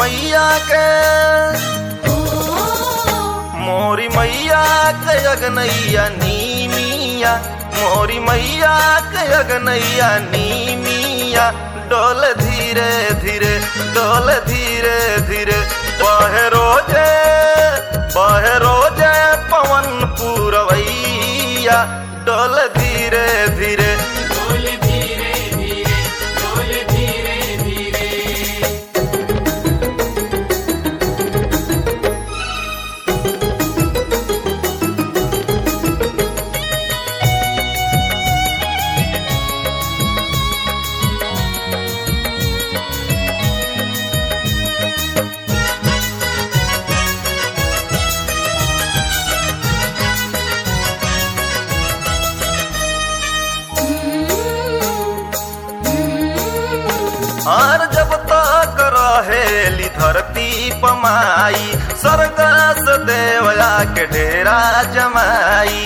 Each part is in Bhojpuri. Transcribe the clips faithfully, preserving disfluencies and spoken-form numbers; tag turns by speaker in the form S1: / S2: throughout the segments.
S1: मैया के मोरी मैया के अगनैया नीमिया, मोरी मैया के अगनैया नीमिया, डोल धीरे धीरे डोल धीरे धीरे, बहे रोजे बहे रोजे पवन पूरवैया, डोल धीरे धीरे
S2: डोल धीरे धीरे डोल धीरे धीरे।
S1: और जब तक रहेली धरती पमाई, स्वर्गस देवया के डेरा जमाई।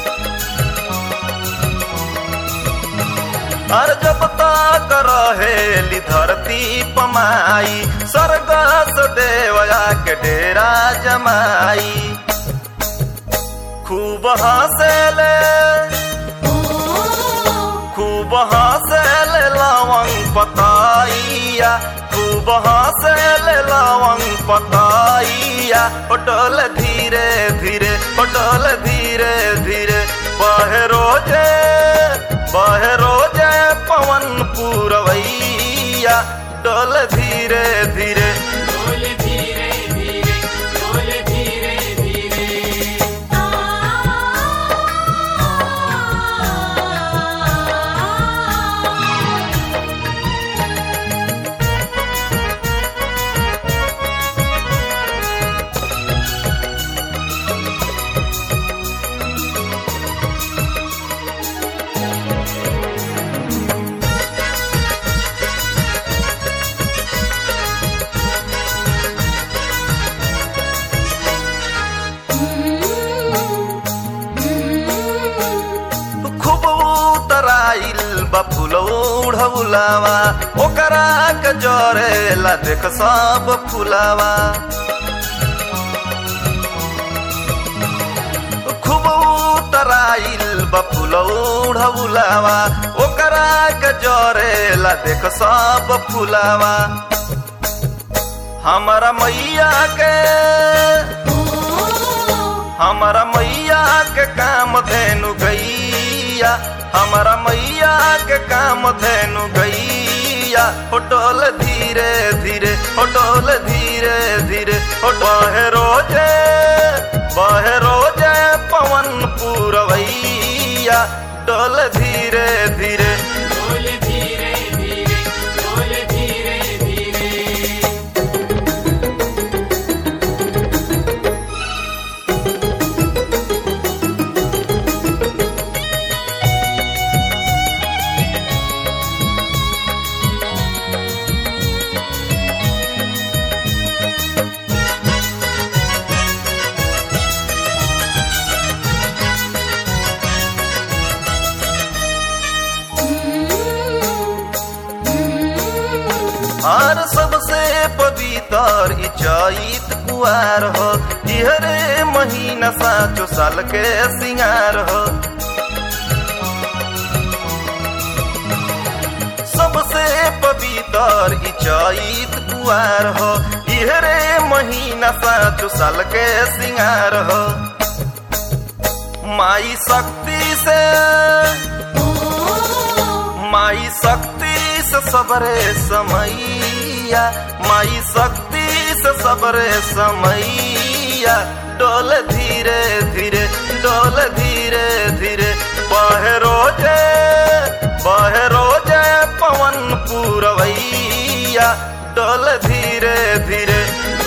S1: और जब तक रहेली धरती पमाई, स्वर्गस देवया के डेरा जमाई। खूब हंसेले खूब हंसेले लवंग पताइया, खूब हंसेले लवंग पताइया, डोल धीरे धीरे डोल धीरे धीरे, बहे रोजे बहे रोजे पवन पूरवैया, डोल धीरे धीरे
S2: डोल धीरे धीरे डोल धीरे धीरे।
S1: फूल उड़ौलावा ओकरा के जरेला देख सब फुलावा। खूब उतराइल बा फूल उड़ौलावा ओकरा के जरेला देख सब फुलावा। हमारा मैया के हमारा मैया के काम धेनु गैया, हमारा मैया के काम धेनु गैया, डोल धीरे धीरे डोल धीरे धीरे, बहे रोजे बहे रोजे पवन पूरवैया, डोल धीरे धीरे
S2: डोल धीरे धीरे डोल धीरे धीरे।
S1: और सबसे पवित्र ई चैत कुआर हो, इहरे महीना साचो साल के सिंगार हो। सबसे पवित्र ई चैत कुआर हो, इहरे महीना साचो साल के सिंगार हो। माई शक्ति से माई शक्ति से सबरे समैया, माई शक्ति से सबरे समैया, डोल धीरे धीरे डोल धीरे धीरे, बहे रोजे बहे रोजे पवन पूरवैया, डोल धीरे धीरे